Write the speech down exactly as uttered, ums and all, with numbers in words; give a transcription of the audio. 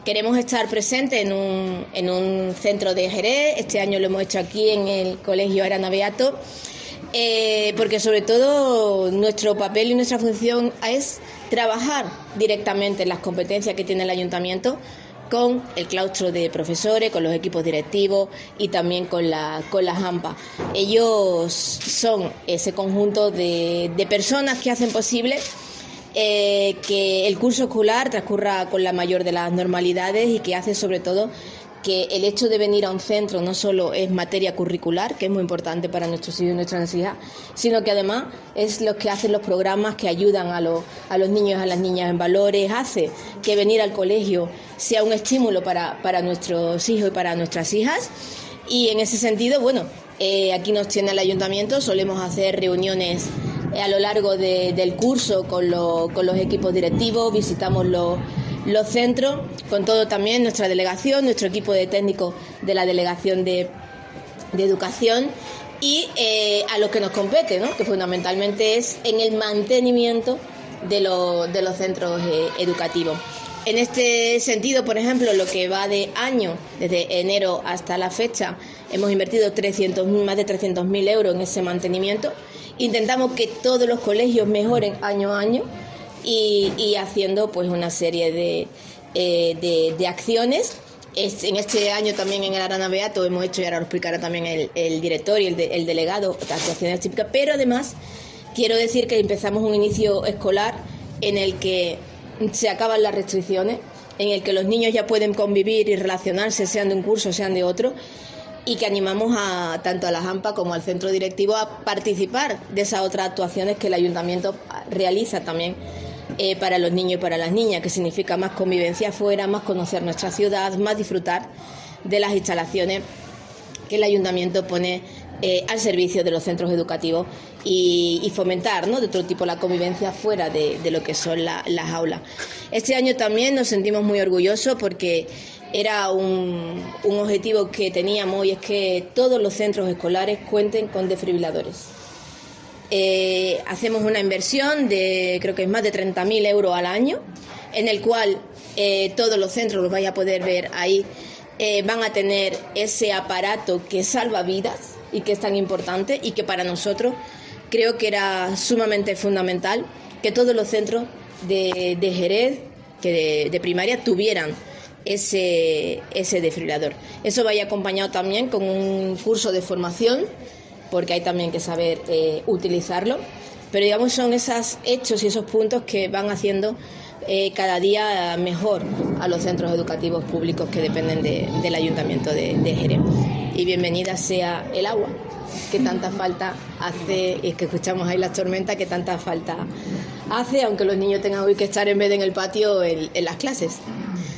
Queremos estar presentes en un, en un centro de Jerez. Este año lo hemos hecho aquí en el Colegio Arana Beato, eh, porque sobre todo nuestro papel y nuestra función es trabajar directamente en las competencias que tiene el Ayuntamiento con el claustro de profesores, con los equipos directivos y también con la con las AMPA. Ellos son ese conjunto de, de personas que hacen posible eh, que el curso escolar transcurra con la mayor de las normalidades y que hace sobre todo que el hecho de venir a un centro no solo es materia curricular, que es muy importante para nuestros hijos y nuestras hijas, sino que además es lo que hacen los programas que ayudan a los, a los niños y a las niñas en valores, hace que venir al colegio sea un estímulo para, para nuestros hijos y para nuestras hijas. Y en ese sentido, bueno, eh, aquí nos tiene el Ayuntamiento, solemos hacer reuniones a lo largo de, del curso con, lo, con los equipos directivos, visitamos los los centros, con todo también nuestra delegación, nuestro equipo de técnicos de la delegación de, de educación y eh, a lo que nos compete, ¿no? Que fundamentalmente es en el mantenimiento de, lo, de los centros eh, educativos. En este sentido, por ejemplo, lo que va de año, desde enero hasta la fecha, hemos invertido trescientos, más de trescientos mil euros en ese mantenimiento. Intentamos que todos los colegios mejoren año a año, Y, y haciendo pues una serie de, eh, de, de acciones. Es, en este año también en el Arana Beato hemos hecho, y ahora lo explicará también el, el director y el, de, el delegado, actuaciones típicas, pero además quiero decir que empezamos un inicio escolar en el que se acaban las restricciones, en el que los niños ya pueden convivir y relacionarse, sean de un curso, sean de otro, y que animamos a tanto a las AMPA como al centro directivo a participar de esas otras actuaciones que el Ayuntamiento realiza también Eh, para los niños y para las niñas, que significa más convivencia afuera, más conocer nuestra ciudad, más disfrutar de las instalaciones que el Ayuntamiento pone eh, al servicio de los centros educativos y, y fomentar, ¿no?, de otro tipo la convivencia fuera de, de lo que son la, las aulas. Este año también nos sentimos muy orgullosos porque era un, un objetivo que teníamos, y es que todos los centros escolares cuenten con desfibriladores. Eh, hacemos una inversión de, creo que es más de treinta mil euros al año, en el cual eh, todos los centros, los vais a poder ver ahí, eh, van a tener ese aparato que salva vidas y que es tan importante, y que para nosotros creo que era sumamente fundamental que todos los centros de, de Jerez, que de, de primaria, tuvieran ese, ese desfibrilador. Eso vaya acompañado también con un curso de formación, porque hay también que saber eh, utilizarlo, pero digamos son esos hechos y esos puntos que van haciendo eh, cada día mejor a los centros educativos públicos que dependen de, del Ayuntamiento de, de Jerez. Y bienvenida sea el agua, que tanta falta hace, y es que escuchamos ahí las tormentas, que tanta falta hace, aunque los niños tengan hoy que estar en vez de en el patio en, en las clases.